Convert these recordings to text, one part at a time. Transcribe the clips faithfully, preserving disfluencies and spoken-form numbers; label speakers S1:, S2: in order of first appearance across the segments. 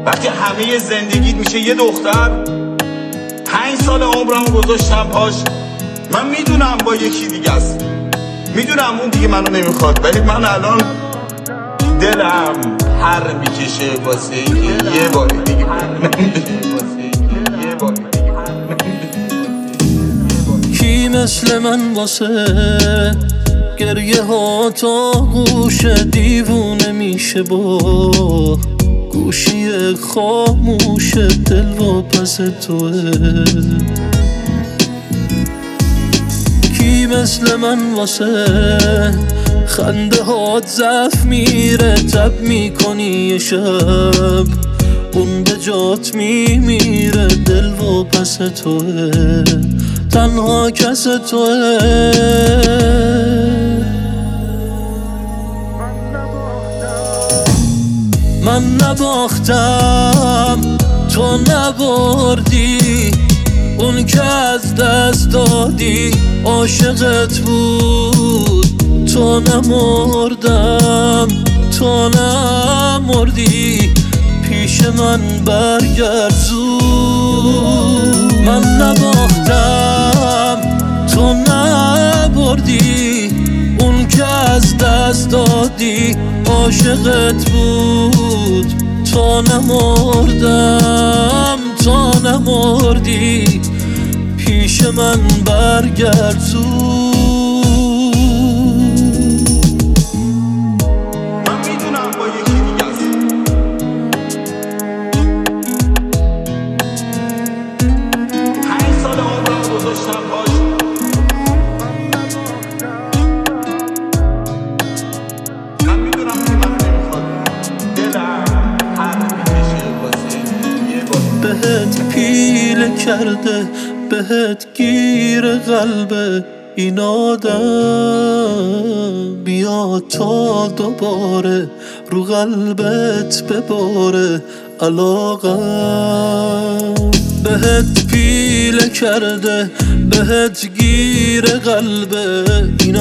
S1: وقتی همه زندگیت میشه یه دختر، پنج سال عمرم گذاشتم پاش. من میدونم با یکی دیگه است، میدونم اون دیگه منو نمیخواد، ولی من الان دلم پر میکشه واسه اینکه یه بار دیگه
S2: کی مثل من واسه گریه ها تا گوش دیوونه میشه با گوشی خاموش دل و پس توه. کی مثل من واسه خنده هات زف میره تب میکنی یه شب اون به جات میمیره دل و پس توه، تنها کس توه. من نباختم تو نبردی، اون که از دست دادی عاشقت بود. تو نمردم تو نمردی، پیش من برگرد زود. من نباختم تو نبردی، اون که از دست دادی عاشقت بود. تو نمردم تو نمردی، پیش من برگرد زود. بهت پیله کرده بهت گیر قلبه این آدم، بیا تا دوباره رو قلبت بباره علاقم. بهت پیله کرده بهت گیر قلبه این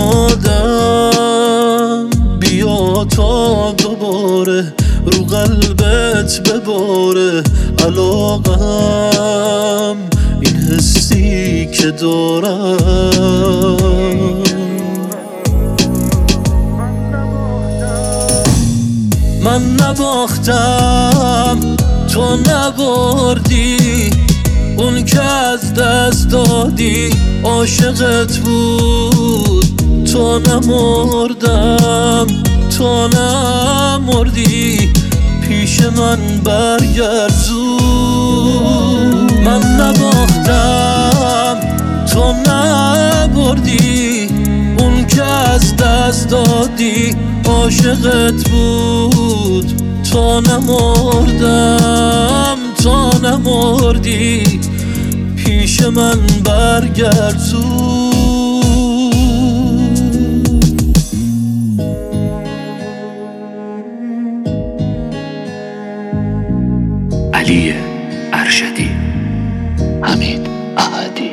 S2: آدم، بیا تا دوباره رو قلبت بباره علاقم. این حسی که دارم من نباختم تو نبردی، اون که از دست دادی عاشقت بود. تو نمردم تو نمردی، پیش من برگرد زود. من نباختم تو نبردی، اون که از دست دادی عاشقت بود. تو نمردم تو نمردی، پیش من برگرد زود.
S3: علی ارشدی، حمید احدی.